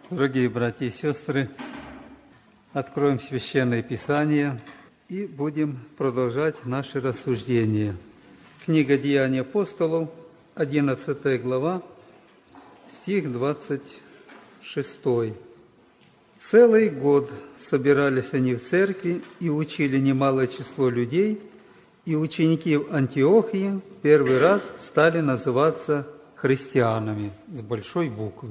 Дорогие братья и сестры, откроем Священное Писание и будем продолжать наши рассуждения. Книга Деяний апостолов, 11 глава, стих 26. Целый год собирались они в церкви и учили немалое число людей, и ученики в Антиохии первый раз стали называться христианами с большой буквы.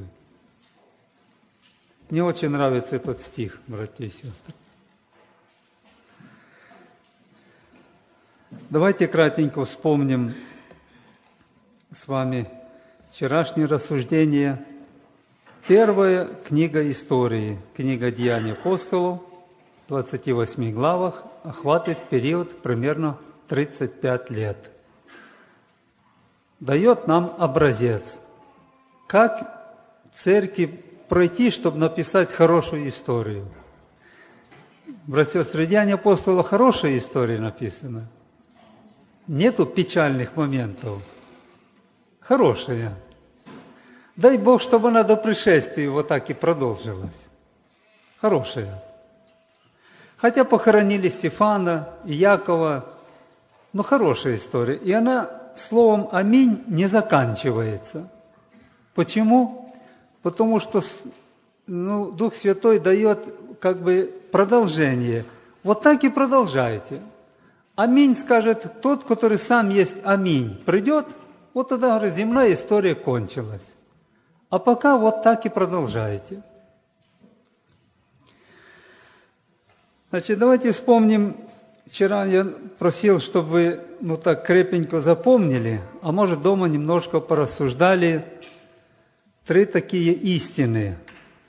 Мне очень нравится этот стих, братья и сестры. Давайте кратенько вспомним с вами вчерашнее рассуждение. Первая книга истории, книга Деяний апостолов, в 28 главах, охватывает период примерно 35 лет. Дает нам образец, как церкви пройти, чтобы написать хорошую историю. Братья и сестры, в Деяниях апостолов хорошая история написана. Нету печальных моментов. Хорошая. Дай Бог, чтобы она до пришествия вот так и продолжилась. Хорошая. Хотя похоронили Стефана и Якова, но хорошая история. И она словом «Аминь» не заканчивается. Почему? Потому что Дух Святой дает как бы продолжение. Вот так и продолжайте. Аминь скажет тот, который сам есть Аминь. Придет, вот тогда, говорит, земная история кончилась. А пока вот так и продолжайте. Значит, давайте вспомним. Вчера я просил, чтобы вы так крепенько запомнили, а может дома немножко порассуждали. 3 такие истины,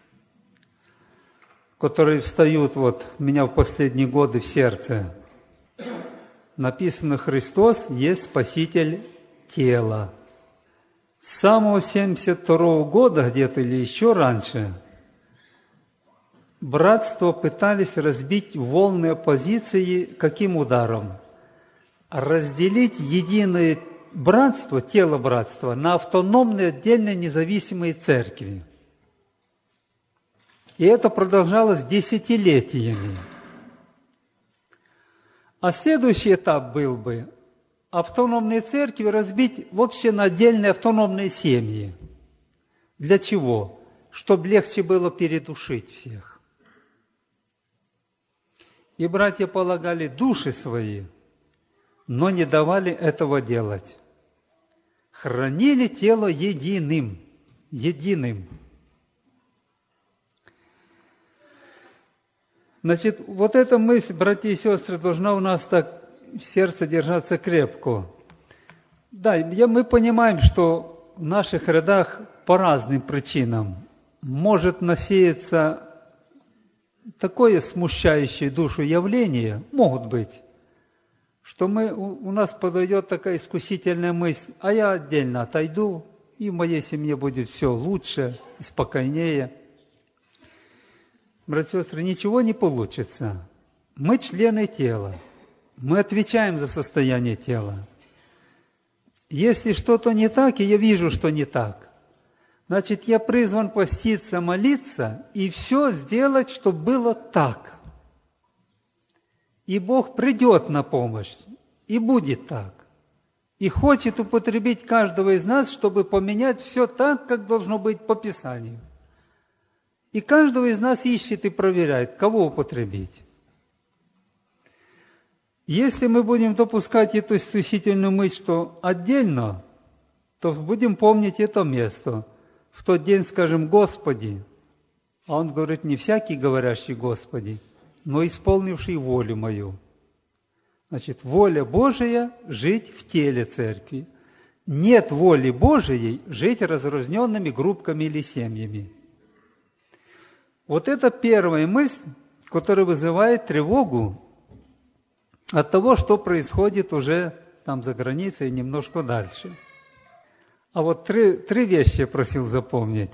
которые встают вот у меня в последние годы в сердце. Написано: Христос есть Спаситель тела. С самого 72 года где-то или еще раньше братство пытались разбить волны оппозиции каким ударом? Разделить единое братство, тело братства, на автономные, отдельные, независимые церкви. И это продолжалось десятилетиями. А следующий этап был бы автономные церкви разбить вообще на отдельные автономные семьи. Для чего? Чтобы легче было передушить всех. И братья полагали души свои, но не давали этого делать. Хранили тело единым. Значит, вот эта мысль, братья и сестры, должна у нас так в сердце держаться крепко. Да, мы понимаем, что в наших рядах по разным причинам может насеяться такое смущающее душу явление, могут быть, что у нас подойдет такая искусительная мысль: а я отдельно отойду, и в моей семье будет все лучше и спокойнее. Братья и сестры, ничего не получится. Мы члены тела, мы отвечаем за состояние тела. Если что-то не так, и я вижу, что не так, значит, я призван поститься, молиться и все сделать, чтобы было так. И Бог придет на помощь, и будет так. И хочет употребить каждого из нас, чтобы поменять все так, как должно быть по Писанию. И каждого из нас ищет и проверяет, кого употребить. Если мы будем допускать эту искусительную мысль, что отдельно, то будем помнить это место. В тот день скажем: Господи, а Он говорит: не всякий, говорящий Господи, но исполнивший волю мою. Значит, воля Божия – жить в теле церкви. Нет воли Божией жить разрозненными группками или семьями. Вот это первая мысль, которая вызывает тревогу от того, что происходит уже там за границей и немножко дальше. А вот три вещи я просил запомнить.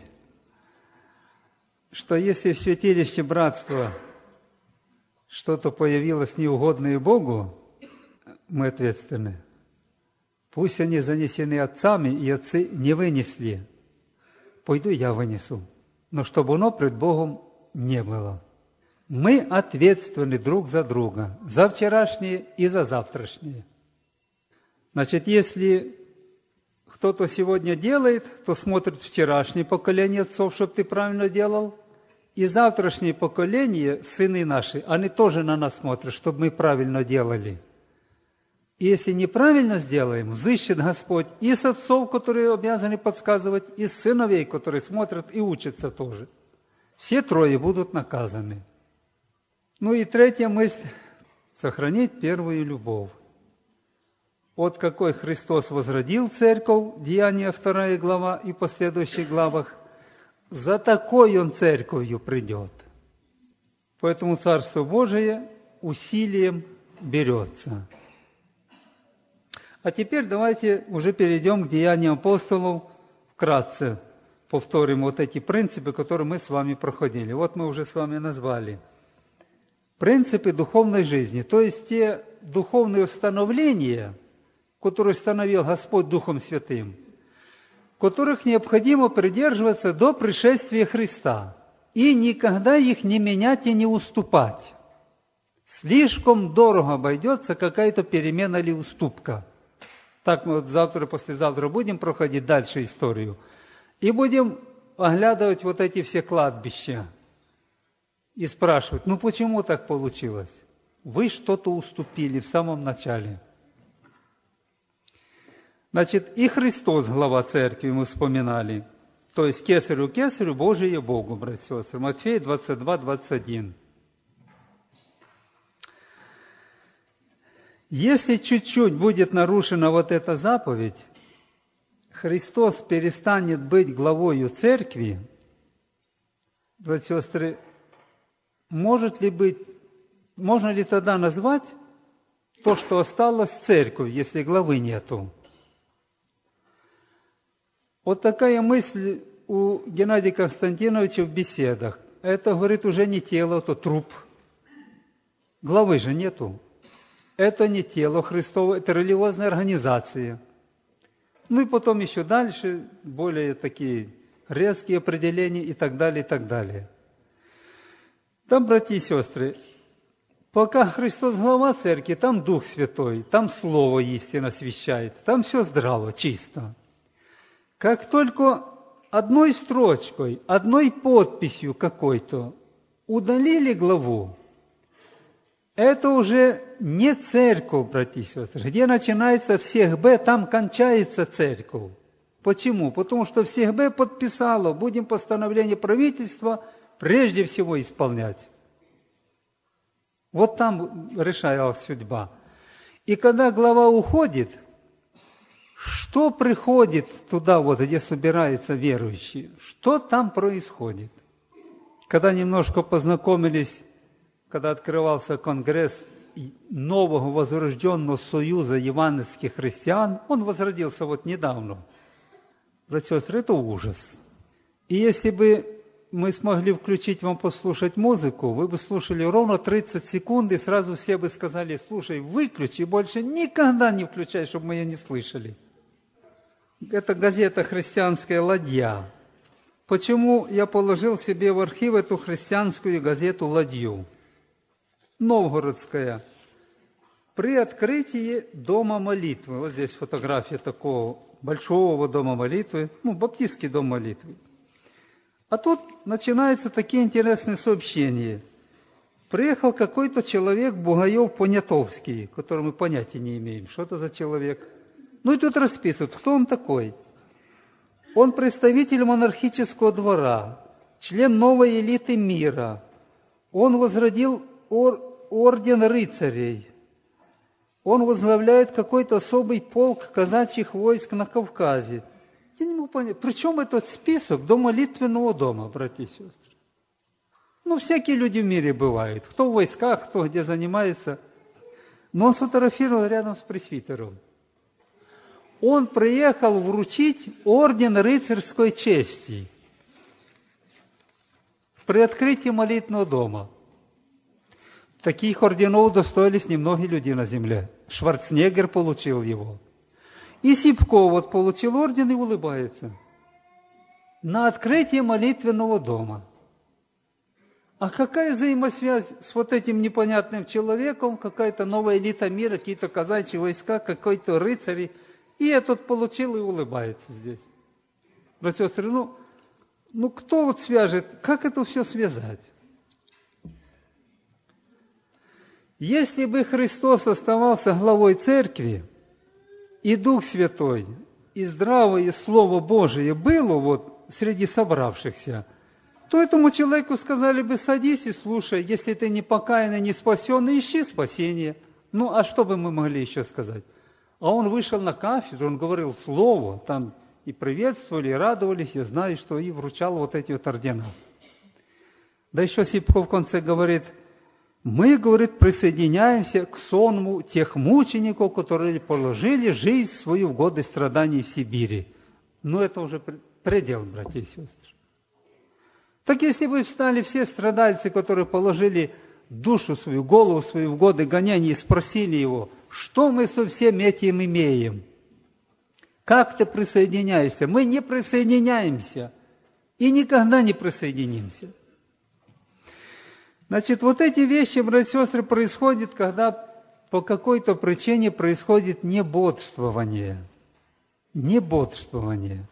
Что если в святилище братства что-то появилось неугодное Богу, мы ответственны. Пусть они занесены отцами, и отцы не вынесли. Пойду я вынесу. но чтобы оно пред Богом не было. Мы ответственны друг за друга, за вчерашнее и за завтрашнее. Значит, если кто-то сегодня делает, то смотрит вчерашнее поколение отцов, чтобы ты правильно делал, и завтрашнее поколение, сыны наши, они тоже на нас смотрят, чтобы мы правильно делали. И если неправильно сделаем, взыщет Господь и с отцов, которые обязаны подсказывать, и с сыновей, которые смотрят и учатся тоже. Все трое будут наказаны. Ну и третья мысль – сохранить первую любовь. Вот какой Христос возродил церковь, Деяния 2 глава и последующих главах, за такой Он церковью придет. Поэтому Царство Божие усилием берется. А теперь давайте уже перейдем к Деяниям апостолов, вкратце повторим вот эти принципы, которые мы с вами проходили. Вот мы уже с вами назвали. Принципы духовной жизни, то есть те духовные установления, которые установил Господь Духом Святым, которых необходимо придерживаться до пришествия Христа и никогда их не менять и не уступать. Слишком дорого обойдется какая-то перемена или уступка. Так мы вот завтра, послезавтра будем проходить дальше историю и будем оглядывать вот эти все кладбища и спрашивать, ну почему так получилось? Вы что-то уступили в самом начале. Значит, и Христос, глава церкви, мы вспоминали. То есть кесарю кесарю, Божие Богу, братья и сестры. Матфея 22, 21. Если чуть-чуть будет нарушена вот эта заповедь, Христос перестанет быть главою церкви, братья и сестры, можно ли тогда назвать то, что осталось церковью, если главы нету? Вот такая мысль у Геннадия Константиновича в беседах. Это, говорит, уже не тело, это труп. Главы же нету. Это не тело Христово, это религиозная организация. Ну и потом еще дальше, более такие резкие определения и так далее, и так далее. Там, братья и сестры, пока Христос глава церкви, там Дух Святой, там Слово истинно освящает, там все здраво, чисто. Как только одной строчкой, одной подписью какой-то удалили главу, это уже не церковь, братья и сестры. Где начинается всех Б, там кончается церковь. Почему? Потому что всех Б подписало, будем постановление правительства прежде всего исполнять. Вот там решалась судьба. И когда глава уходит, что приходит туда, вот, где собираются верующие? Что там происходит? Когда немножко познакомились, когда открывался конгресс нового возрожденного союза евангельских христиан, он возродился вот недавно. Братья и сестры, это ужас. И если бы мы смогли включить вам послушать музыку, вы бы слушали ровно 30 секунд, и сразу все бы сказали, слушай, выключи, больше никогда не включай, чтобы мы ее не слышали. Это газета «Христианская ладья». Почему я положил себе в архив эту христианскую газету «Ладью»? Новгородская. При открытии дома молитвы. Вот здесь фотография такого большого дома молитвы, баптистский дом молитвы. А тут начинаются такие интересные сообщения. Приехал какой-то человек, Бугаев-Понятовский, которого мы понятия не имеем. Что это за человек? Ну и тут расписывают, кто он такой. Он представитель монархического двора, член новой элиты мира. Он возродил орден рыцарей. Он возглавляет какой-то особый полк казачьих войск на Кавказе. Я не могу понять, при чем этот список до молитвенного дома, братья и сестры? Всякие люди в мире бывают. Кто в войсках, кто где занимается. Но он сфотографировал рядом с пресвитером. Он приехал вручить орден рыцарской чести при открытии молитвенного дома. Таких орденов удостоились немногие люди на земле. Шварценеггер получил его. И Сипко получил орден и улыбается. на открытие молитвенного дома. А какая взаимосвязь с вот этим непонятным человеком, какая-то новая элита мира, какие-то казачьи войска, какой-то рыцарь, и этот получил и улыбается здесь. Братья и сестры, ну кто вот свяжет, как это все связать? Если бы Христос оставался главой церкви, и Дух Святой, и здравое Слово Божие было вот среди собравшихся, то этому человеку сказали бы: садись и слушай, если ты не покаянный, не спасенный, ищи спасение. Ну, а что бы мы могли еще сказать? А он вышел на кафедру, он говорил слово, там и приветствовали, и радовались, я знаю, что и вручал вот эти вот ордена. Да еще Сипков в конце говорит: мы, говорит, присоединяемся к сонму тех мучеников, которые положили жизнь свою в годы страданий в Сибири. Но это уже предел, братья и сестры. Так если бы встали все страдальцы, которые положили душу свою, голову свою в годы гоняний, и спросили его: что мы со всем этим имеем? Как ты присоединяешься? Мы не присоединяемся и никогда не присоединимся. Значит, вот эти вещи, братья и сестры, происходят, когда по какой-то причине происходит небодствование. Небодствование.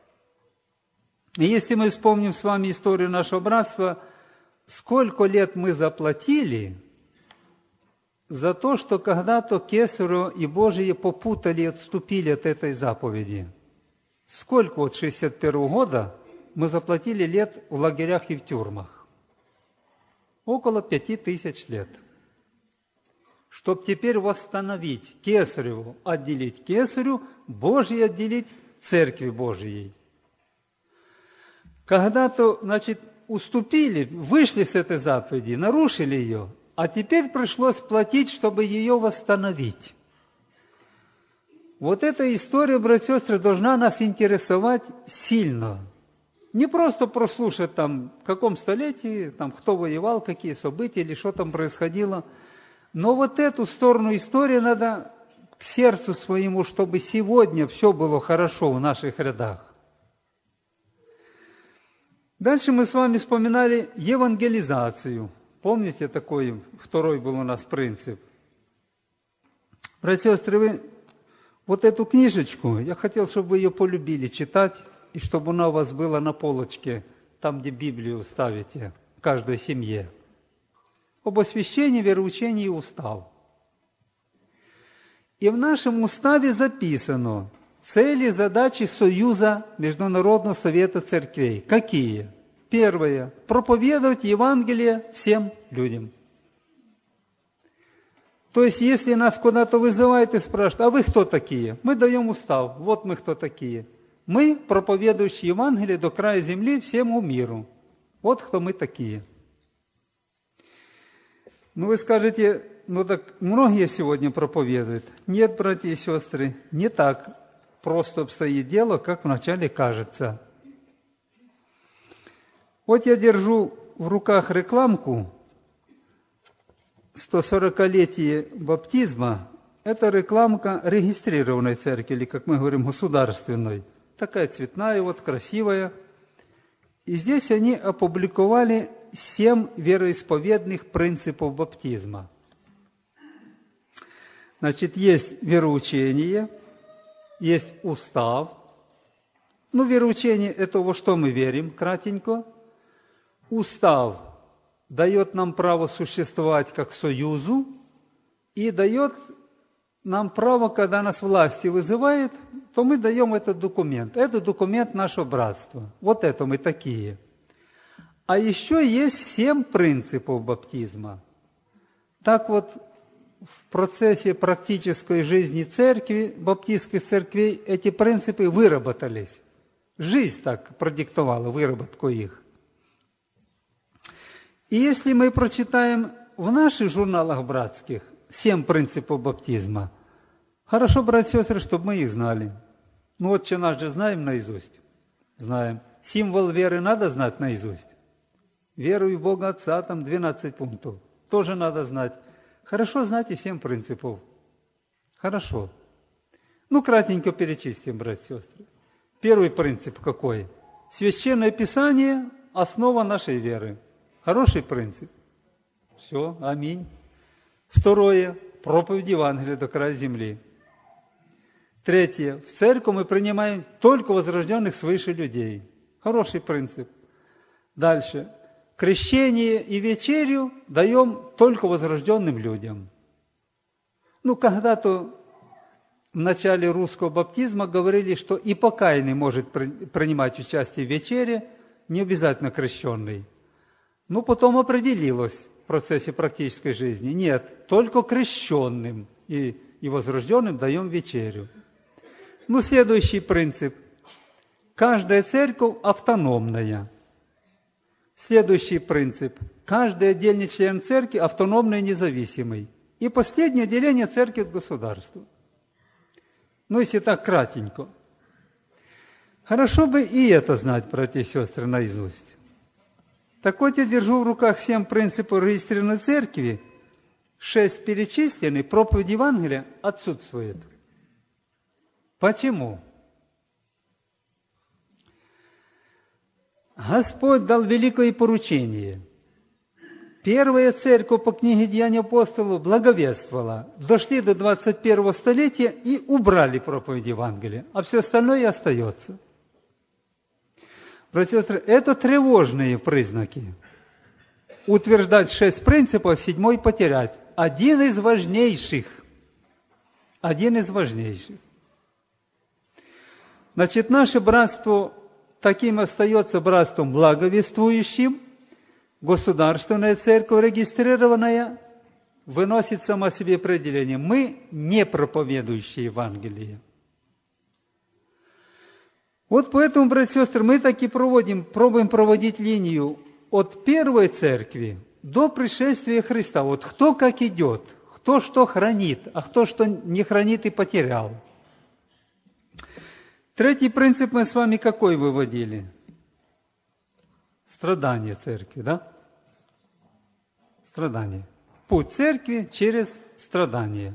И если мы вспомним с вами историю нашего братства, сколько лет мы заплатили за то, что когда-то Кесарю и Божие попутали и отступили от этой заповеди. Сколько вот 61 года мы заплатили лет в лагерях и в тюрьмах? Около 5000 лет. Чтоб теперь восстановить Кесареву, отделить Кесарю, Божье отделить Церкви Божией. Когда-то, значит, уступили, вышли с этой заповеди, нарушили ее, а теперь пришлось платить, чтобы ее восстановить. Вот эта история, братья и сестры, должна нас интересовать сильно. Не просто прослушать там, в каком столетии, там, кто воевал, какие события или что там происходило. Но вот эту сторону истории надо к сердцу своему, чтобы сегодня все было хорошо в наших рядах. Дальше мы с вами вспоминали евангелизацию. Помните, такой второй был у нас принцип? Братья и сестры, вы вот эту книжечку, я хотел, чтобы вы ее полюбили читать, и чтобы она у вас была на полочке, там, где Библию ставите, в каждой семье. Об освящении, вероучении и устав. И в нашем уставе записано цели и задачи Союза Международного Совета Церквей. Какие? Первое. Проповедовать Евангелие всем людям. То есть, если нас куда-то вызывают и спрашивают: а вы кто такие? Мы даем устав. Вот мы кто такие. Мы, проповедующие Евангелие до края земли всему миру. Вот кто мы такие. Ну, вы скажете: ну так многие сегодня проповедуют. Нет, братья и сестры, не так просто обстоит дело, как вначале кажется. Вот я держу в руках рекламку 140-летие баптизма. Это рекламка регистрированной церкви, или, как мы говорим, государственной. Такая цветная, вот красивая. И здесь они опубликовали 7 вероисповедных принципов баптизма. Значит, есть вероучение, есть устав. Ну, вероучение – это во что мы верим, кратенько. Устав дает нам право существовать как союзу и дает нам право, когда нас власти вызывают, то мы даем этот документ. Это документ нашего братства. Вот это мы такие. А еще есть 7 принципов баптизма. Так вот, в процессе практической жизни церкви, баптистских церквей, эти принципы выработались. Жизнь так продиктовала выработку их. И если мы прочитаем в наших журналах братских 7 принципов баптизма, хорошо, братья и сестры, чтобы мы их знали. Ну вот что наш же знаем наизусть. Знаем. Символ веры надо знать наизусть. Верую в Бога Отца, там 12 пунктов. Тоже надо знать. Хорошо знать и 7 принципов. Хорошо. Ну, кратенько перечислим, братья и сестры. Первый принцип какой? Священное Писание – основа нашей веры. Хороший принцип. Все, аминь. Второе – проповедь Евангелия до края земли. Третье – в церковь мы принимаем только возрожденных свыше людей. Хороший принцип. Дальше. Крещение и вечерю даем только возрожденным людям. Когда-то в начале русского баптизма говорили, что и покаянный может принимать участие в вечере, не обязательно крещенный. Потом определилось в процессе практической жизни. Нет, только крещенным и возрожденным даем вечерю. Следующий принцип. Каждая церковь автономная. Следующий принцип. Каждый отдельный член церкви автономный и независимый. И последнее деление церкви от государства. Если так кратенько. Хорошо бы и это знать, братья и сестры, наизусть. Так вот, я держу в руках 7 принципов регистрированной церкви, 6 перечисленных, проповедь Евангелия отсутствует. Почему? Господь дал великое поручение. Первая церковь по книге Деяний апостолов благовествовала. Дошли до 21 столетия и убрали проповедь Евангелия, а все остальное остается. Братья и сестры, это тревожные признаки. Утверждать 6 принципов, 7-й потерять. Один из важнейших. Наше братство таким остается братством благовествующим. Государственная церковь, регистрированная, выносит сама себе определение. Мы не проповедующие Евангелие. Поэтому, братья и сестры, мы таки пробуем проводить линию от первой церкви до пришествия Христа. Кто как идет, кто что хранит, а кто что не хранит и потерял. Третий принцип мы с вами какой выводили? Страдание церкви, да? Страдание. Путь церкви через страдание.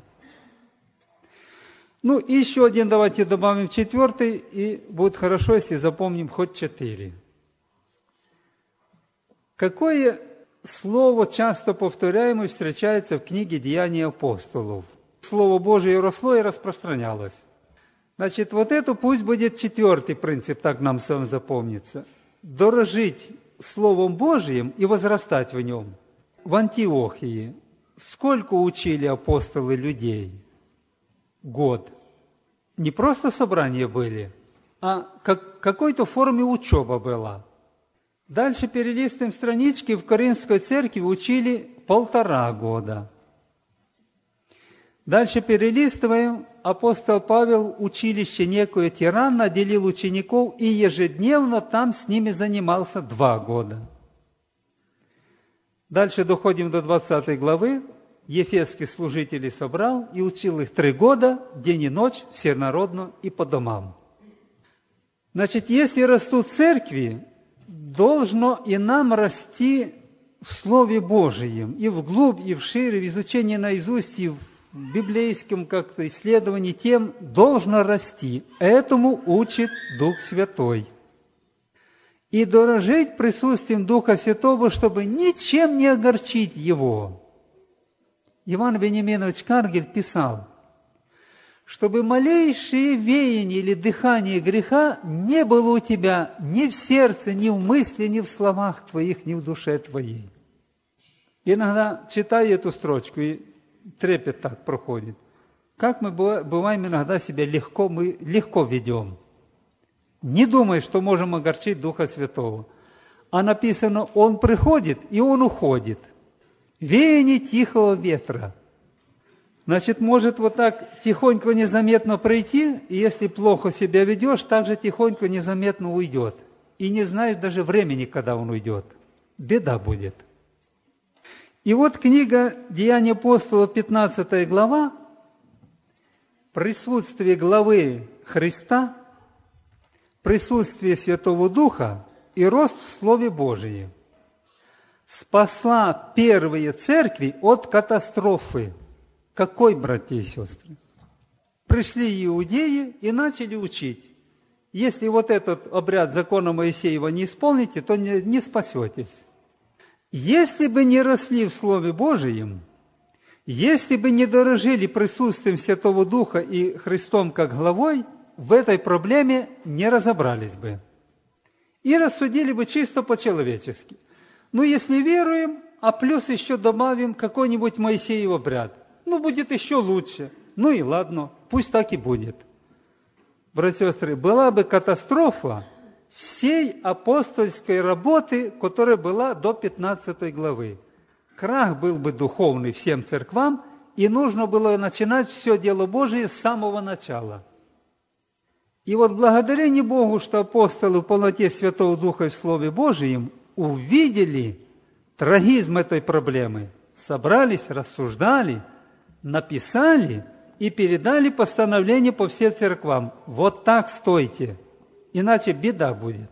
И еще один давайте добавим, 4, и будет хорошо, если запомним хоть 4. Какое слово часто повторяемое встречается в книге Деяний апостолов? Слово Божие росло и распространялось. Это пусть будет 4 принцип, так нам с вами запомнится. Дорожить Словом Божиим и возрастать в нем. В Антиохии сколько учили апостолы людей? Год. Не просто собрания были, а какой-то форме учеба была. Дальше перелистываем странички, в Коринфской церкви учили 1,5 года. Дальше перелистываем, апостол Павел училище некое Тиран наделил учеников и ежедневно там с ними занимался 2 года. Дальше доходим до 20 главы. Ефесских служителей собрал и учил их 3 года, день и ночь, всенародно и по домам. Если растут церкви, должно и нам расти в Слове Божием, и вглубь, и вшире, в изучении наизусть, и в библейском как-то исследовании тем должно расти. Этому учит Дух Святой. И дорожить присутствием Духа Святого, чтобы ничем не огорчить Его. Иван Вениаминович Каргель писал, чтобы малейшее веяние или дыхание греха не было у тебя ни в сердце, ни в мысли, ни в словах твоих, ни в душе твоей. Иногда читаю эту строчку, и трепет так проходит. Как мы бываем иногда себя мы легко ведем. Не думай, что можем огорчить Духа Святого. А написано, Он приходит, и Он уходит. Веяние тихого ветра. Может так тихонько, незаметно пройти, и если плохо себя ведешь, так же тихонько, незаметно уйдет. И не знаешь даже времени, когда он уйдет. Беда будет. И книга Деяний апостолов, 15 глава, присутствие главы Христа, присутствие Святого Духа и рост в Слове Божием спасла первые церкви от катастрофы. Какой, братья и сестры? Пришли иудеи и начали учить. Если вот этот обряд закона Моисеева не исполните, то не спасетесь. Если бы не росли в Слове Божием, если бы не дорожили присутствием Святого Духа и Христом как главой, в этой проблеме не разобрались бы. И рассудили бы чисто по-человечески. Ну, если веруем, а плюс еще добавим какой-нибудь Моисеев обряд, будет еще лучше. Ну и ладно, пусть так и будет. Братья и сестры, была бы катастрофа всей апостольской работы, которая была до 15 главы. Крах был бы духовный всем церквам, и нужно было начинать все дело Божие с самого начала. И вот благодарение Богу, что апостолы в полноте Святого Духа и в Слове Божием увидели трагизм этой проблемы, собрались, рассуждали, написали и передали постановление по всем церквам. Вот так стойте, иначе беда будет.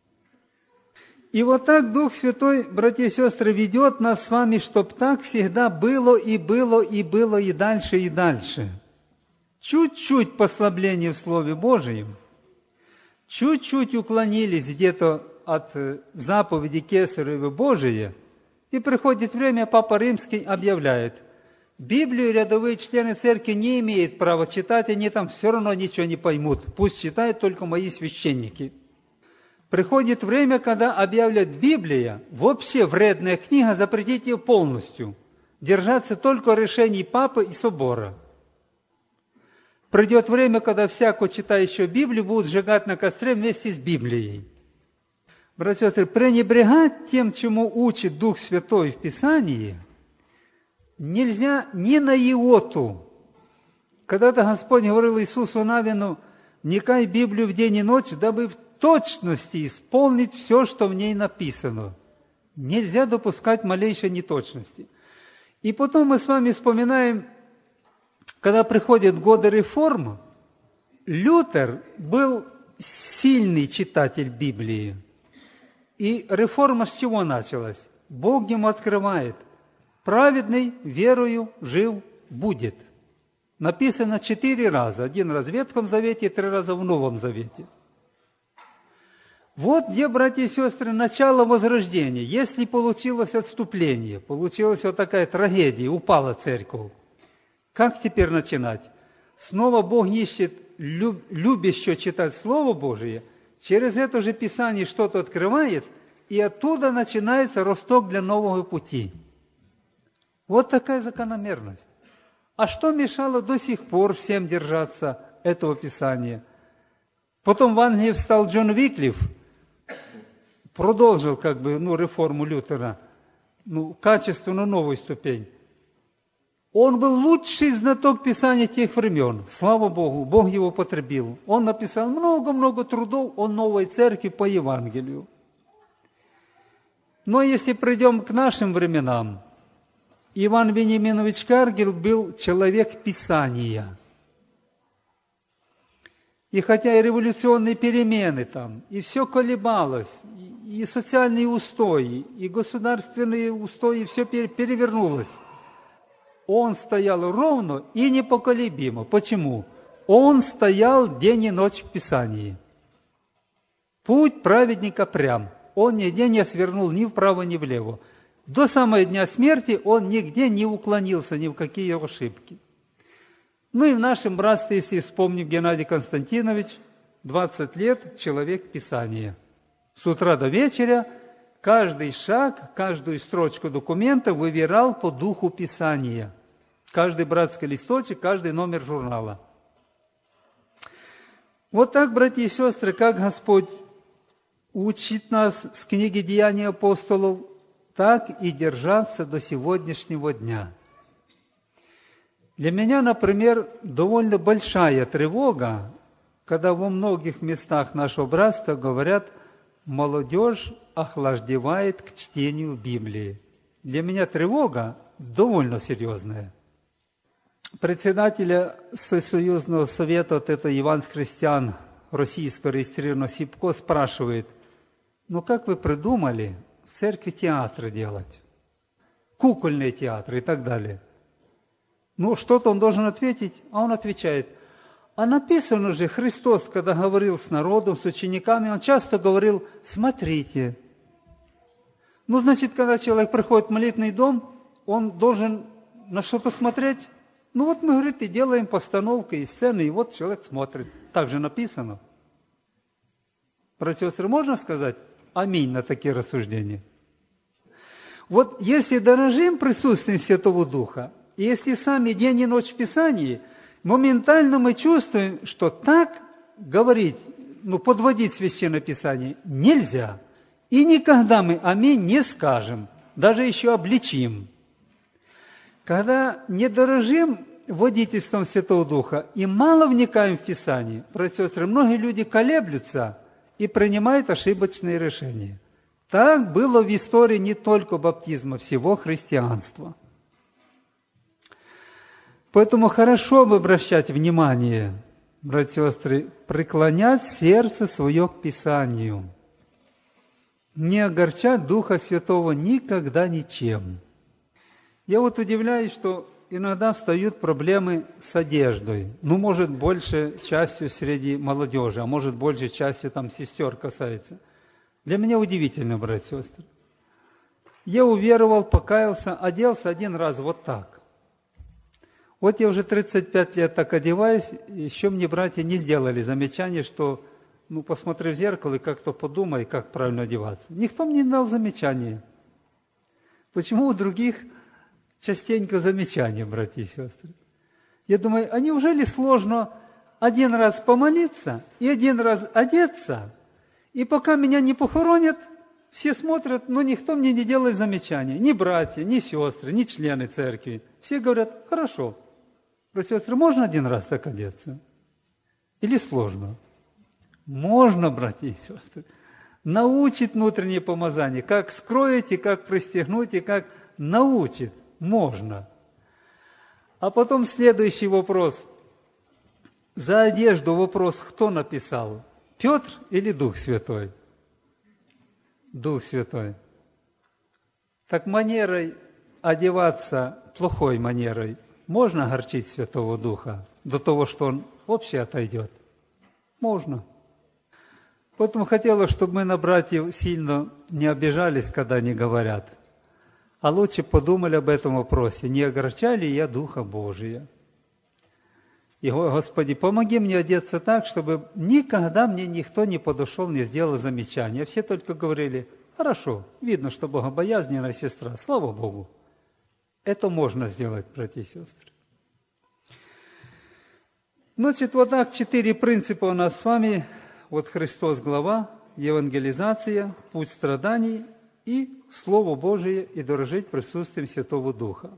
И вот так Дух Святой, братья и сестры, ведет нас с вами, чтобы так всегда было и было и было и дальше, и дальше. Чуть-чуть послабление в Слове Божьем, чуть-чуть уклонились где-то от заповеди Кесаревой Божией, и приходит время, Папа Римский объявляет, Библию рядовые члены церкви не имеют права читать, они там все равно ничего не поймут, пусть читают только мои священники. Приходит время, когда объявляют Библия, вообще вредная книга, запретить ее полностью, держаться только решений Папы и Собора. Придет время, когда всякого читающего Библию будут сжигать на костре вместе с Библией. Братья и сестры, пренебрегать тем, чему учит Дух Святой в Писании, нельзя ни на иоту. Когда-то Господь говорил Иисусу Навину, «Вникай в Библию в день и ночь, дабы в точности исполнить все, что в ней написано». Нельзя допускать малейшей неточности. И потом мы с вами вспоминаем, когда приходят годы реформ, Лютер был сильный читатель Библии. И реформа с чего началась? Бог ему открывает. Праведный верою жив будет. Написано 4 раза. 1 раз в Ветхом Завете и 3 раза в Новом Завете. Вот где, братья и сестры, начало возрождения. Если получилось отступление, получилась вот такая трагедия, упала церковь, как теперь начинать? Снова Бог ищет любящего читать Слово Божие, через это же Писание что-то открывает, и оттуда начинается росток для нового пути. Вот такая закономерность. А что мешало до сих пор всем держаться этого Писания? Потом в Англии встал Джон Виклиф, продолжил реформу Лютера, качественно новую ступень. Он был лучший знаток Писания тех времен. Слава Богу, Бог его потребил. Он написал много-много трудов о новой церкви по Евангелию. Но если придем к нашим временам, Иван Вениаминович Каргил был человек Писания. И хотя и революционные перемены там, и все колебалось, и социальные устои, и государственные устои, все перевернулось, он стоял ровно и непоколебимо. Почему? Он стоял день и ночь в Писании. Путь праведника прям. Он нигде не свернул ни вправо, ни влево. До самого дня смерти он нигде не уклонился, ни в какие ошибки. Ну и в нашем братстве, если вспомним Геннадий Константинович, 20 лет человек Писания. С утра до вечера каждый шаг, каждую строчку документа выбирал по духу Писания. Каждый братский листочек, каждый номер журнала. Вот так, братья и сестры, как Господь учит нас с книги «Деяний апостолов», так и держаться до сегодняшнего дня. Для меня, например, довольно большая тревога, когда во многих местах нашего братства говорят, молодежь охлаждевает к чтению Библии. Для меня тревога довольно серьезная. Председателя Всесоюзного совета, это Иван Христиан, российского регистрированного СИПКО, спрашивает, как вы придумали в церкви театры делать? Кукольные театры и так далее. Что-то он должен ответить, а он отвечает, А написано же, Христос, когда говорил с народом, с учениками, Он часто говорил: смотрите. Ну, значит, когда человек приходит в молитвенный дом, он должен на что-то смотреть. Ну, вот мы, говорит, и делаем постановки и сцены, и вот человек смотрит. Так же написано. Братья и сестры, можно сказать аминь на такие рассуждения? Вот если дорожим присутствием Святого Духа, и если сами день и ночь в Писании, моментально мы чувствуем, что так говорить, подводить Священное Писание нельзя. И никогда мы аминь не скажем, даже еще обличим. Когда не дорожим водительством Святого Духа и мало вникаем в Писание, братья и сестры, многие люди колеблются и принимают ошибочные решения. Так было в истории не только баптизма, всего христианства. Поэтому хорошо бы обращать внимание, братья и сестры, преклонять сердце свое к Писанию. Не огорчать Духа Святого никогда ничем. Я вот удивляюсь, что иногда встают проблемы с одеждой. Может, большей частью среди молодежи, а может, большей частью сестер касается. Для меня удивительно, братья и сестры. Я уверовал, покаялся, оделся один раз вот так. Вот я уже 35 лет так одеваюсь, еще мне братья не сделали замечание, что посмотри в зеркало и как-то подумай, как правильно одеваться. Никто мне не дал замечания. Почему у других частенько замечания, братья и сестры? Я думаю, а неужели сложно один раз помолиться и один раз одеться, и пока меня не похоронят, все смотрят, но никто мне не делает замечания. Ни братья, ни сестры, ни члены церкви. Все говорят: хорошо. Братья и сестры, можно один раз так одеться? Или сложно? Можно, братья и сестры, научит внутреннее помазание, как скроить и как пристегнуть, и как научит. Можно. А потом следующий вопрос. За одежду вопрос, кто написал? Петр или Дух Святой? Дух Святой. Так манерой одеваться, плохой манерой, можно огорчить Святого Духа до того, что Он вообще отойдет? Можно. Поэтому хотелось, чтобы мы на братьев сильно не обижались, когда они говорят, а лучше подумали об этом вопросе, не огорчаю ли я Духа Божия. И, Господи, помоги мне одеться так, чтобы никогда мне никто не подошел, не сделал замечания. Все только говорили: хорошо, видно, что богобоязненная сестра, слава Богу. Это можно сделать, братья и сестры. Значит, вот так 4 принципа у нас с вами. Вот Христос глава, евангелизация, путь страданий и Слово Божие, и дорожить присутствием Святого Духа.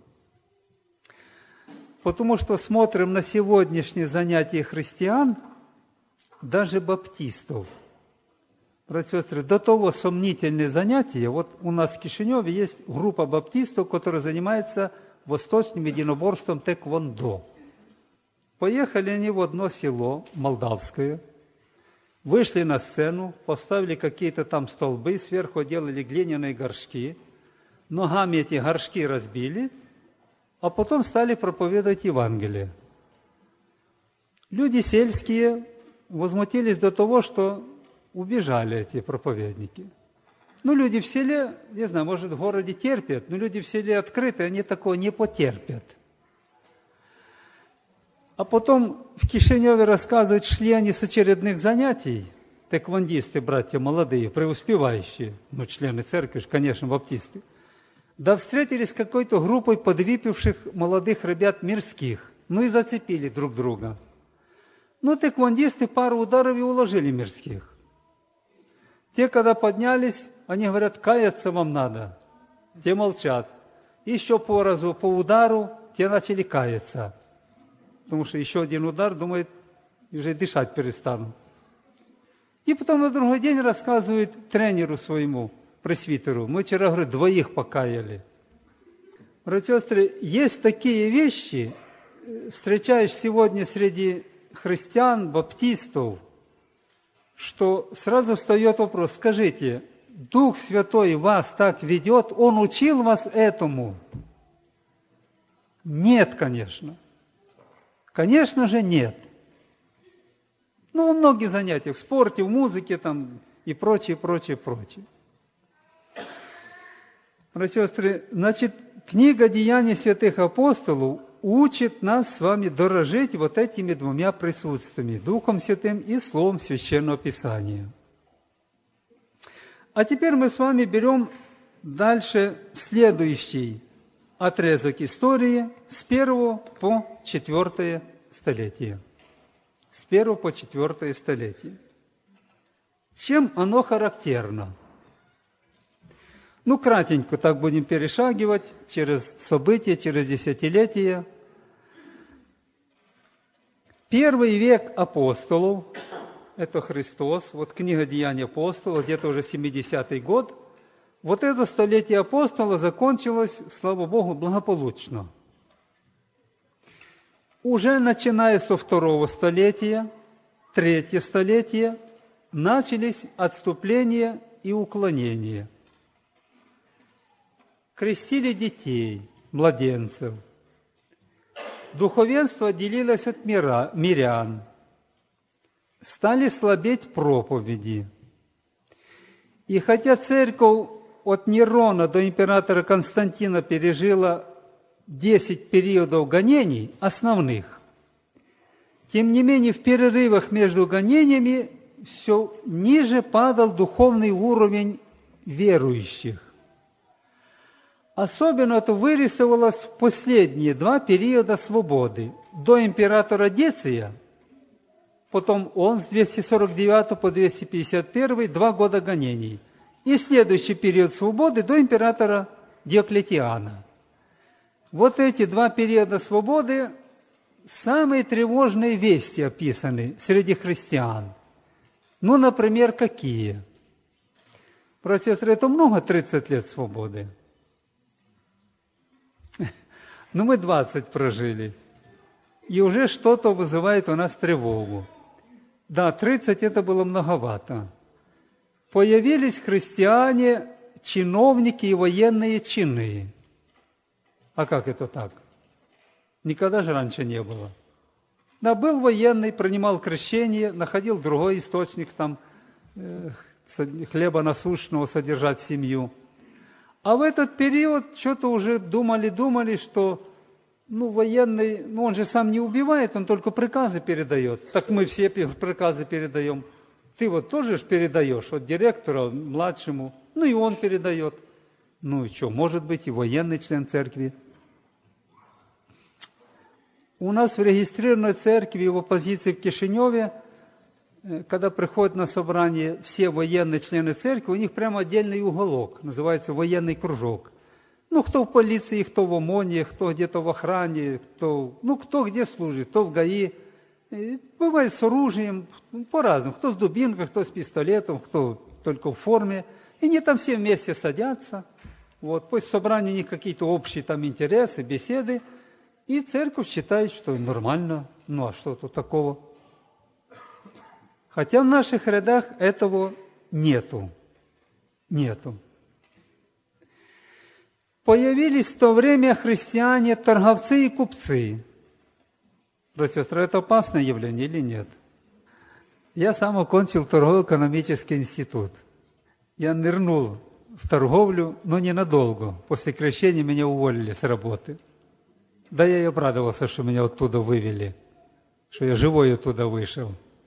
Потому что смотрим на сегодняшние занятия христиан, даже баптистов. Братья и сестры, до того сомнительные занятия. Вот у нас в Кишиневе есть группа баптистов, которая занимается восточным единоборством тэквондо. Поехали они в одно село молдавское, вышли на сцену, поставили какие-то там столбы, сверху делали глиняные горшки, ногами эти горшки разбили, а потом стали проповедовать Евангелие. Люди сельские возмутились до того, что убежали эти проповедники. Люди в селе, не знаю, может, в городе терпят, но люди в селе открыты, они такого не потерпят. А потом в Кишиневе рассказывают, шли они с очередных занятий, тэквондисты, братья молодые, преуспевающие, члены церкви, конечно, баптисты, да встретились с какой-то группой подвыпивших молодых ребят мирских, и зацепили друг друга. Тэквондисты пару ударов и уложили мирских. Те, когда поднялись, они говорят: каяться вам надо. Те молчат. Еще по разу, по удару, те начали каяться. Потому что еще один удар, думает, уже дышать перестанут. И потом на другой день рассказывает тренеру своему, пресвитеру: мы вчера, говорит, 2 покаяли. Братья и сестры, есть такие вещи, встречаешь сегодня среди христиан, баптистов, что сразу встает вопрос: скажите, Дух Святой вас так ведет, Он учил вас этому? Нет, конечно. Конечно же, нет. Ну, во многих занятиях, в спорте, в музыке там и прочее, прочее, прочее. Братья и сестры, значит, книга «Деяния святых апостолов» учит нас с вами дорожить вот этими двумя присутствиями, Духом Святым и Словом Священного Писания. А теперь мы с вами берем дальше следующий отрезок истории с 1 по 4 столетие. С 1 по 4 столетие. Чем оно характерно? Ну, кратенько так будем перешагивать через события, через десятилетия. Первый век апостолов, это Христос, вот книга «Деяния апостолов», где-то уже 70-й год. Вот это столетие апостола закончилось, слава Богу, благополучно. Уже начиная со 2 столетия, 3 столетие, начались отступления и уклонения. Крестили детей, младенцев. Духовенство делилось от мирян. Стали слабеть проповеди. И хотя церковь от Нерона до императора Константина пережила 10 периодов гонений, основных, тем не менее в перерывах между гонениями все ниже падал духовный уровень верующих. Особенно это вырисовалось в последние 2 периода свободы. До императора Деция, потом он с 249 по 251, 2 года гонений. И следующий период свободы до императора Диоклетиана. Вот эти 2 периода свободы, самые тревожные вести описаны среди христиан. Ну, например, какие? Братья и сестры, это много 30 лет свободы. Ну, мы 20 прожили. И уже что-то вызывает у нас тревогу. Да, 30 это было многовато. Появились христиане, чиновники и военные чины. А как это так? Никогда же раньше не было. Да, был военный, принимал крещение, находил другой источник там хлеба насущного содержать семью. А в этот период что-то уже думали, что военный, он же сам не убивает, он только приказы передает. Так мы все приказы передаем. Ты вот тоже ж передаешь от директора младшему, и он передает. Ну и что, может быть и военный член церкви. У нас в регистрированной церкви в оппозиции в Кишиневе, когда приходят на собрание все военные члены церкви, у них прямо отдельный уголок, называется военный кружок. Кто в полиции, кто в ОМОНе, кто где-то в охране, кто где служит, кто в ГАИ. И бывает с оружием, по-разному. Кто с дубинкой, кто с пистолетом, кто только в форме. И они там все вместе садятся. После собрания у них какие-то общие там интересы, беседы. И церковь считает, что нормально. А что тут такого? Хотя в наших рядах этого нету. Появились в то время христиане, торговцы и купцы. Братья и сестры, это опасное явление или нет? Я сам окончил торгово-экономический институт. Я нырнул в торговлю, но ненадолго. После крещения меня уволили с работы. Да я и обрадовался, что меня оттуда вывели, что я живой оттуда вышел.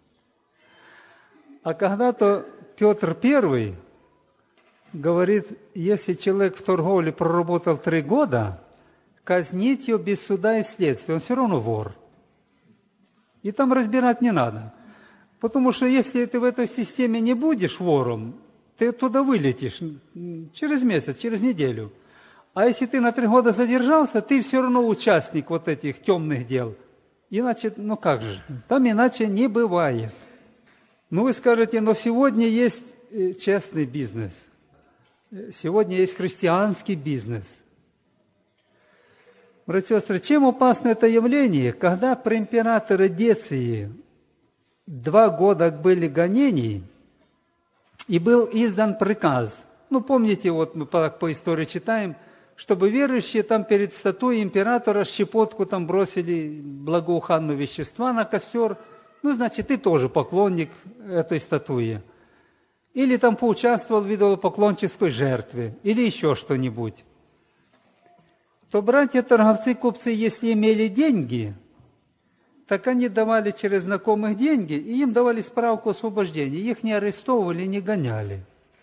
А когда-то Петр I говорит, если человек в торговле проработал 3 года, казнить его без суда и следствия, он все равно вор. И там разбирать не надо. Потому что если ты в этой системе не будешь вором, ты оттуда вылетишь через месяц, через неделю. А если ты на 3 года задержался, ты все равно участник вот этих темных дел. Иначе, как же, там иначе не бывает. Вы скажете, но сегодня есть честный бизнес. Сегодня есть христианский бизнес. Братья и сестры, чем опасно это явление, когда при императоре Деции 2 года были гонений, и был издан приказ. Помните, мы по истории читаем, чтобы верующие там перед статуей императора щепотку там бросили благоуханного вещества на костер ну, значит, ты тоже поклонник этой статуи. Или там поучаствовал в идолопоклонческой жертве, или еще что-нибудь. То братья-торговцы, купцы, если имели деньги, так они давали через знакомых деньги, и им давали справку освобождения. Их не арестовывали, не гоняли.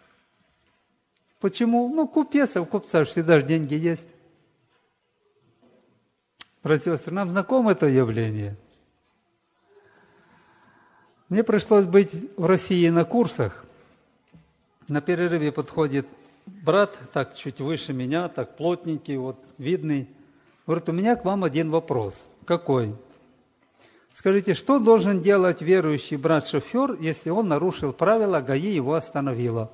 Почему? Ну, купец, а у купца всегда же деньги есть. Братья и сестры, нам знакомо это явление. Мне пришлось быть в России на курсах. На перерыве подходит брат, так чуть выше меня, так плотненький, вот видный. Говорит, у меня к вам один вопрос. Какой? Скажите, что должен делать верующий брат-шофер, если он нарушил правила, ГАИ его остановила?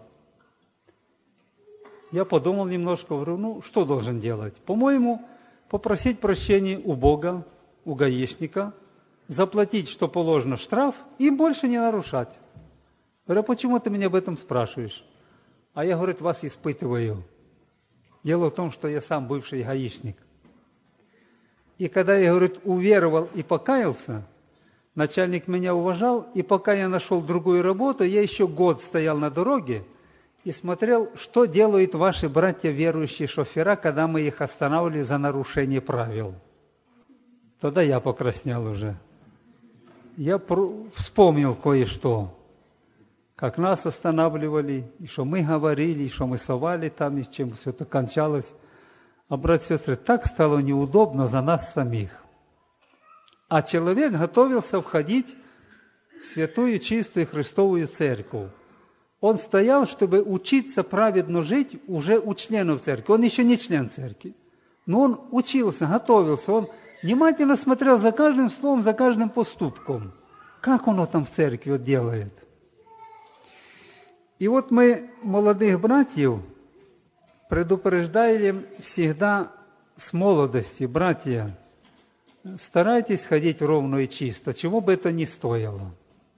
Я подумал немножко, говорю, ну, что должен делать? По-моему, попросить прощения у Бога, у гаишника, заплатить, что положено, штраф, и больше не нарушать. Говорю, а почему ты меня об этом спрашиваешь? А я, говорит, вас испытываю. Дело в том, что я сам бывший гаишник. И когда я, говорит, уверовал и покаялся, начальник меня уважал, и пока я нашел другую работу, я еще год стоял на дороге и смотрел, что делают ваши братья верующие шофера, когда мы их останавливали за нарушение правил. Тогда я покраснел уже. Я вспомнил кое-что, как нас останавливали, и что мы говорили, и что мы совали там, и чем все это кончалось. А, братья и сестры, так стало неудобно за нас самих. А человек готовился входить в святую, чистую Христовую церковь. Он стоял, чтобы учиться праведно жить уже у членов церкви. Он еще не член церкви. Но он учился, готовился. Он внимательно смотрел за каждым словом, за каждым поступком. Как он там в церкви делает. И вот мы, молодых братьев, предупреждаем всегда с молодости, братья, старайтесь ходить ровно и чисто, чего бы это ни стоило.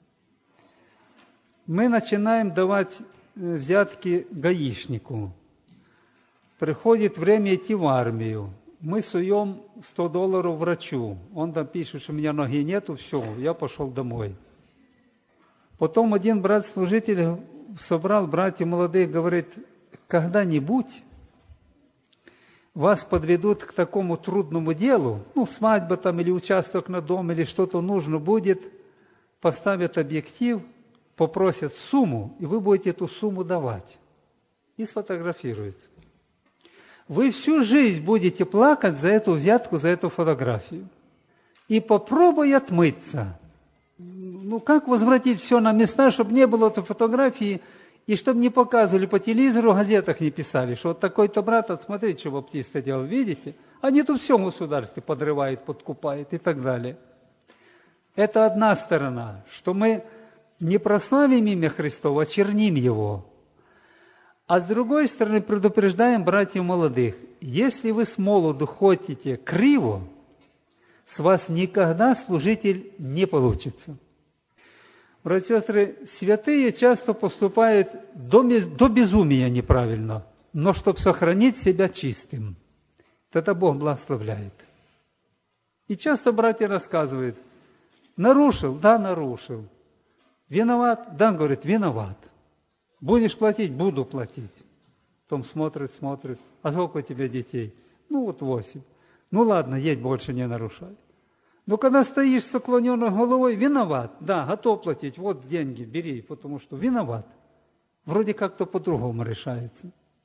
Мы начинаем давать взятки гаишнику. Приходит время идти в армию. Мы суем $100 врачу. Он там пишет, что у меня ноги нету, все, я пошел домой. Потом один брат-служитель собрал братьев молодых, говорит, когда-нибудь вас подведут к такому трудному делу, ну, свадьба там или участок на дом, или что-то нужно будет, поставят объектив, попросят сумму, и вы будете эту сумму давать. И сфотографируют. Вы всю жизнь будете плакать за эту взятку, за эту фотографию. И попробуй отмыться. Ну, как возвратить все на места, чтобы не было этой фотографии, и чтобы не показывали по телевизору, в газетах не писали, что вот такой-то брат, вот смотрите, что баптисты делают, видите? Они тут все в государстве подрывают, подкупают и так далее. Это одна сторона, что мы не прославим имя Христово, а черним его. А с другой стороны, предупреждаем братьев молодых, если вы с молоду ходите криво, с вас никогда служитель не получится. Братья и сестры, святые часто поступают до безумия неправильно, но чтобы сохранить себя чистым. Тогда Бог благословляет. И часто братья рассказывают, нарушил, да, нарушил. Виноват, да, говорит, виноват. Будешь платить, буду платить. Потом смотрит, а сколько у тебя детей? Ну вот 8. Ну ладно, едь, больше не нарушай. Но когда стоишь с наклоненной головой, виноват, да, готов платить, вот деньги, бери, потому что виноват. Вроде как-то по-другому решается.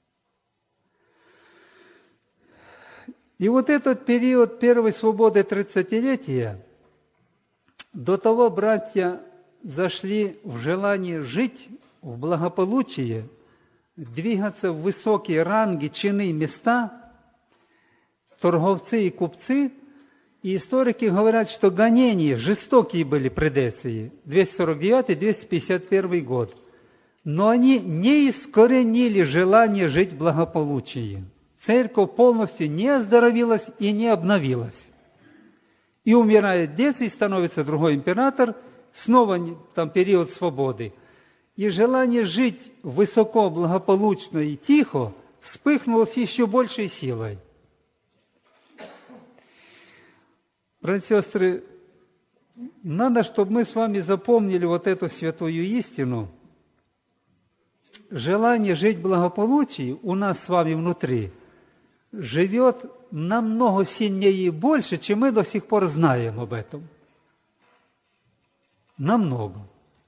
И вот этот период первой свободы 30-летия, до того братья зашли в желание жить в благополучии, двигаться в высокие ранги, чины, места, торговцы и купцы. И историки говорят, что гонения жестокие были при Деции, 249-251 год. Но они не искоренили желание жить в благополучии. Церковь полностью не оздоровилась и не обновилась. И умирает Деций, становится другой император, снова там период свободы. И желание жить высоко, благополучно и тихо вспыхнуло с еще большей силой. Братья и сестры, надо, чтобы мы с вами запомнили вот эту святую истину. Желание жить в благополучии у нас с вами внутри живет намного сильнее и больше, чем мы до сих пор знаем об этом. Намного.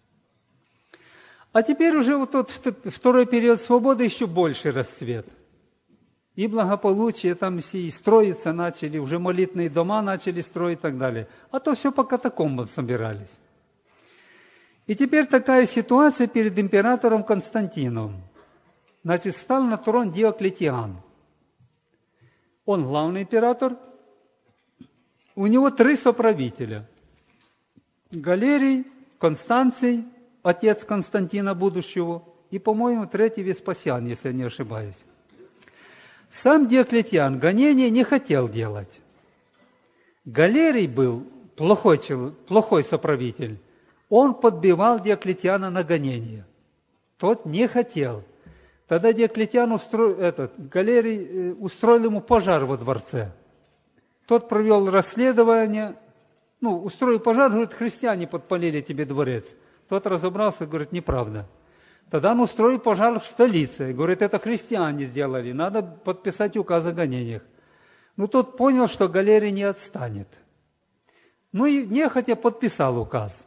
А теперь уже вот тот второй период свободы еще больше расцвет. И благополучие там и строиться начали, уже молитвенные дома начали строить и так далее. А то все по катакомбам собирались. И теперь такая ситуация перед императором Константином. Значит, стал на трон Диоклетиан. Он главный император. У него 3 соправителя. Галерий, Констанций, отец Константина будущего, и, по-моему, 3-й Веспасиан, если я не ошибаюсь. Сам Диоклетиан гонения не хотел делать. Галерий был плохой соправитель. Он подбивал Диоклетиана на гонения. Тот не хотел. Тогда Диоклетиан Галерий устроил ему пожар во дворце. Тот провел расследование, устроил пожар, говорит, христиане подпалили тебе дворец. Тот разобрался, говорит, неправда. Тогда он устроил пожар в столице. Говорит, это христиане сделали, надо подписать указ о гонениях. Тот понял, что Галерий не отстанет. И нехотя подписал указ.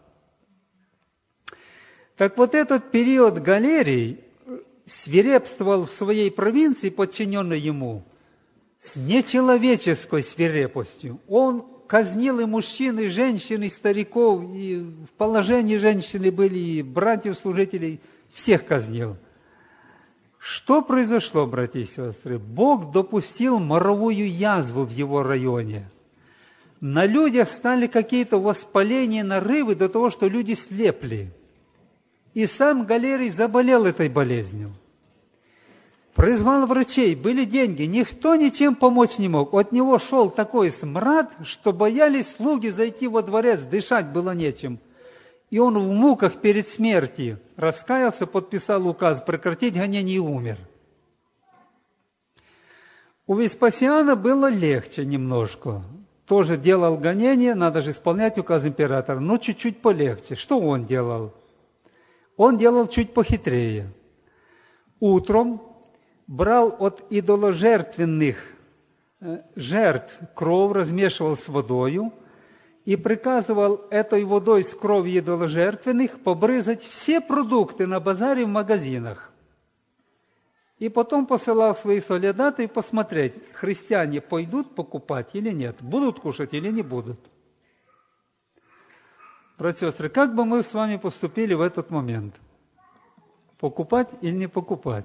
Так вот этот период Галерий свирепствовал в своей провинции, подчиненной ему, с нечеловеческой свирепостью. Он казнил и мужчин, и женщин, и стариков, и в положении женщины были, и братьев-служителей, всех казнил. Что произошло, братья и сестры? Бог допустил моровую язву в его районе. На людях стали какие-то воспаления, нарывы до того, что люди слепли. И сам Галерий заболел этой болезнью. Призвал врачей, были деньги, никто ничем помочь не мог. От него шел такой смрад, что боялись слуги зайти во дворец, дышать было нечем. И он в муках перед смертью раскаялся, подписал указ прекратить гонение и умер. У Веспасиана было легче немножко. Тоже делал гонение, надо же исполнять указ императора, но чуть-чуть полегче. Что он делал? Он делал чуть похитрее. Утром брал от идоложертвенных жертв кровь, размешивал с водою и приказывал этой водой с кровью идоложертвенных побрызгать все продукты на базаре в магазинах. И потом посылал своих солдат посмотреть, христиане пойдут покупать или нет, будут кушать или не будут. Братья и сестры, как бы мы с вами поступили в этот момент? Покупать или не покупать?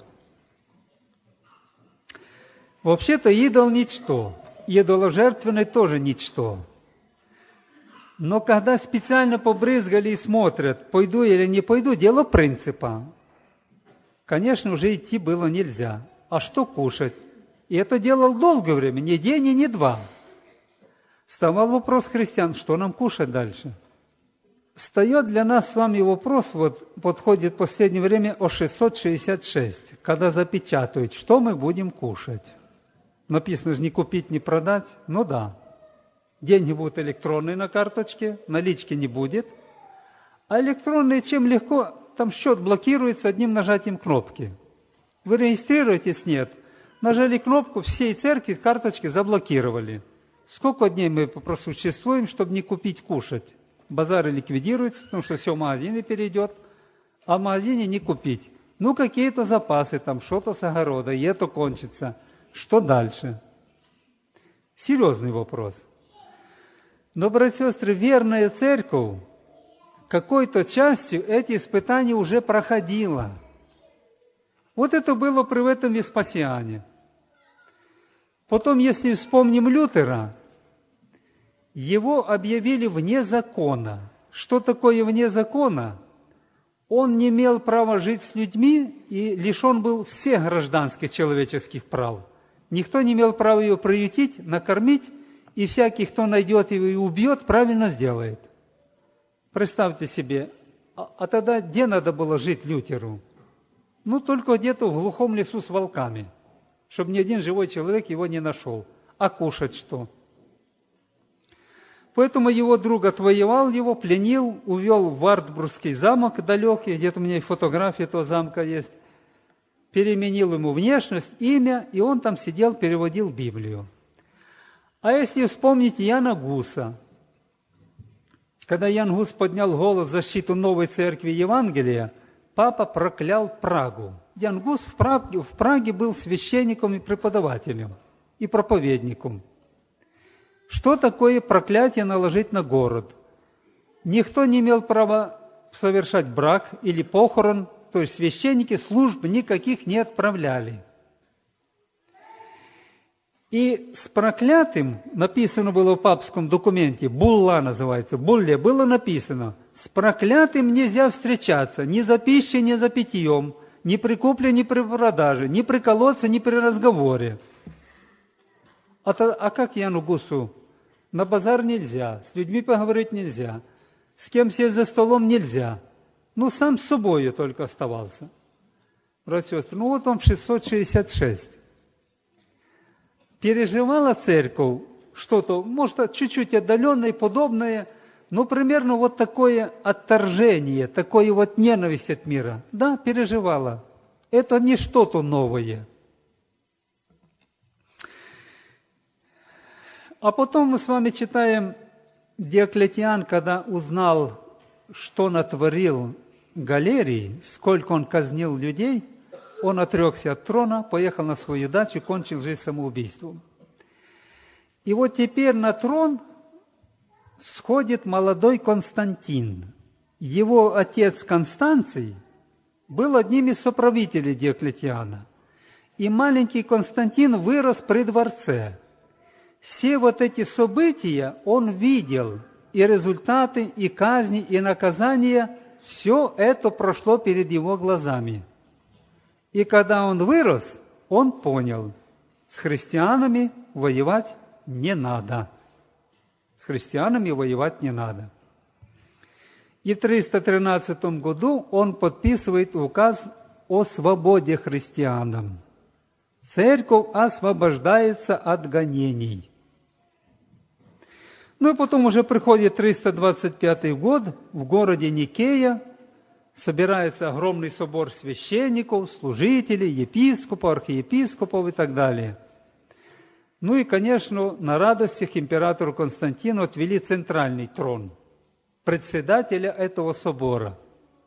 Вообще-то идол ничто, идоложертвенный тоже ничто. Но когда специально побрызгали и смотрят, пойду или не пойду, дело принципа. Конечно, уже идти было нельзя. А что кушать? И это делал долгое время, не день и не два. Вставал вопрос христиан, что нам кушать дальше? Встает для нас с вами вопрос, подходит в последнее время о 666, когда запечатают, что мы будем кушать. Написано же не купить, не продать, да. Деньги будут электронные на карточке, налички не будет. А электронные чем легко, там счет блокируется одним нажатием кнопки. Вы регистрируетесь, нет. Нажали кнопку, всей церкви карточки заблокировали. Сколько дней мы просуществуем, чтобы не купить кушать? Базары ликвидируются, потому что все в магазины перейдет, а в магазине не купить. Какие-то запасы, там что-то с огорода, и это кончится. Что дальше? Серьезный вопрос. Но, братья и сестры, верная церковь какой-то частью эти испытания уже проходила. Вот это было при этом Веспасиане. Потом, если вспомним Лютера, его объявили вне закона. Что такое вне закона? Он не имел права жить с людьми и лишен был всех гражданских человеческих прав. Никто не имел права его приютить, накормить, и всякий, кто найдет его и убьет, правильно сделает. Представьте себе, а тогда где надо было жить Лютеру? Только где-то в глухом лесу с волками, чтобы ни один живой человек его не нашел. А кушать что? Поэтому его друг отвоевал его, пленил, увел в Вартбургский замок далекий, где-то у меня и фотография этого замка есть, переменил ему внешность, имя, и он там сидел, переводил Библию. А если вспомнить Яна Гуса, когда Ян Гус поднял голос в защиту новой церкви Евангелия, папа проклял Прагу. Ян Гус в Праге был священником и преподавателем, и проповедником. Что такое проклятие наложить на город? Никто не имел права совершать брак или похорон, то есть священники служб никаких не отправляли. И с проклятым, написано было в папском документе, булла называется, булле, было написано, с проклятым нельзя встречаться ни за пищей, ни за питьем, ни при купле, ни при продаже, ни при колодце, ни при разговоре. А как Яну Гусу? На базар нельзя, с людьми поговорить нельзя, с кем сесть за столом нельзя. Ну, сам с собой только оставался. Братья и сестры, ну вот вам 666. Переживала церковь что-то, может, чуть-чуть отдаленное, подобное, но примерно вот такое отторжение, такое вот ненависть от мира. Да, переживала. Это не что-то новое. А потом мы с вами читаем, Диоклетиан, когда узнал, что натворил Галерий, сколько он казнил людей, он отрекся от трона, поехал на свою дачу, кончил жизнь самоубийством. И вот теперь на трон сходит молодой Константин. Его отец Констанций был одним из соправителей Диоклетиана. И маленький Константин вырос при дворце. Все вот эти события он видел, и результаты, и казни, и наказания, все это прошло перед его глазами. И когда он вырос, он понял, с христианами воевать не надо. С христианами воевать не надо. И в 313 году он подписывает указ о свободе христианам. Церковь освобождается от гонений. Ну и потом уже приходит 325 год, в городе Никея собирается огромный собор священников, служителей, епископов, архиепископов и так далее. Ну и, конечно, на радостях императору Константину отвели центральный трон, председателя этого собора.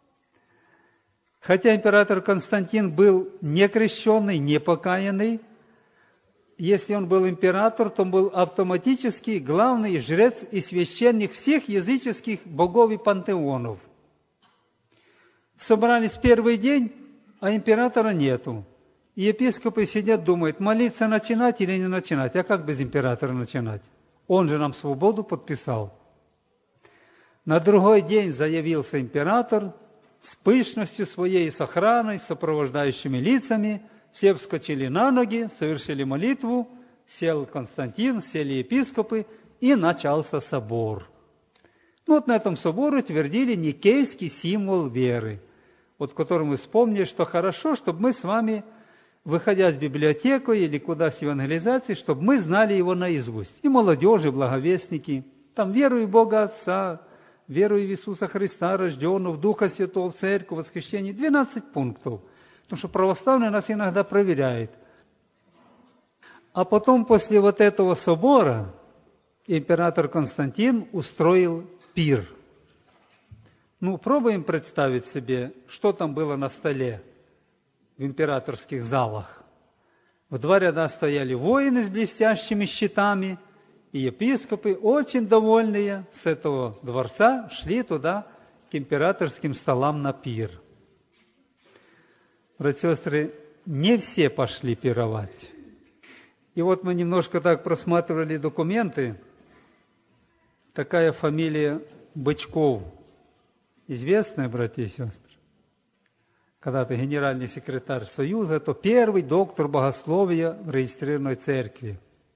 Хотя император Константин был не крещенный, не покаянный, если он был император, то он был автоматически главный жрец и священник всех языческих богов и пантеонов. Собрались в первый день, а императора нету. И епископы сидят, думают, молиться начинать или не начинать. А как без императора начинать? Он же нам свободу подписал. На другой день заявился император с пышностью своей, с охраной, с сопровождающими лицами. Все вскочили на ноги, совершили молитву, сел Константин, сели епископы, и начался собор. Ну вот на этом соборе утвердили никейский символ веры, вот который мы вспомнили, что хорошо, чтобы мы с вами, выходя с библиотеки или куда с евангелизацией, чтобы мы знали его наизусть. И молодежи, благовестники, там верую в Бога Отца, верую в Иисуса Христа, рожденного, в Духа Святого, в Церковь, воскресение, 12 пунктов. Потому что православные нас иногда проверяют. А потом, после вот этого собора, император Константин устроил пир. Ну, пробуем представить себе, что там было на столе в императорских залах. В два ряда стояли воины с блестящими щитами, и епископы, очень довольные с этого дворца, шли туда к императорским столам на пир. Братья и сестры, не все пошли пировать. И вот мы немножко так просматривали документы. Такая фамилия Бычков, известная, братья и сестры. Когда-то генеральный секретарь Союза, это первый доктор богословия в регистрированной церкви.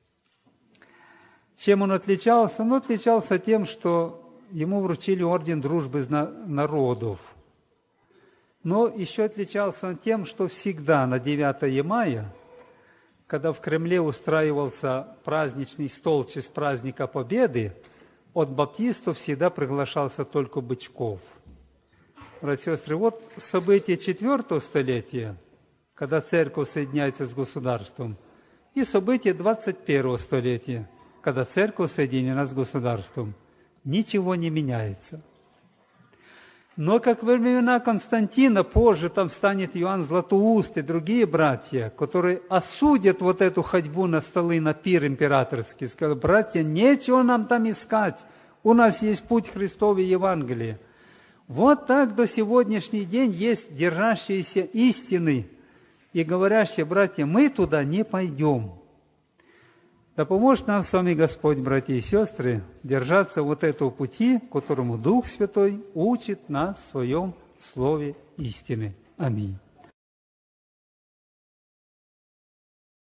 Чем он отличался? Он отличался тем, что ему вручили орден дружбы народов. Но еще отличался он тем, что всегда на 9 мая, когда в Кремле устраивался праздничный стол в честь праздника Победы, от баптистов всегда приглашался только Бычков. Братья и сестры, вот события 4 столетия, когда церковь соединяется с государством, и события 21 столетия, когда церковь соединена с государством. Ничего не меняется. Но как во времена Константина, позже там станет Иоанн Златоуст и другие братья, которые осудят вот эту ходьбу на столы, на пир императорский. Сказали: братья, нечего нам там искать, у нас есть путь Христов и Евангелие. Вот так до сегодняшний день есть держащиеся истины и говорящие: братья, мы туда не пойдем. Да поможет нам с вами Господь, братья и сестры, держаться вот этого пути, которому Дух Святой учит нас в Своем Слове истины. Аминь.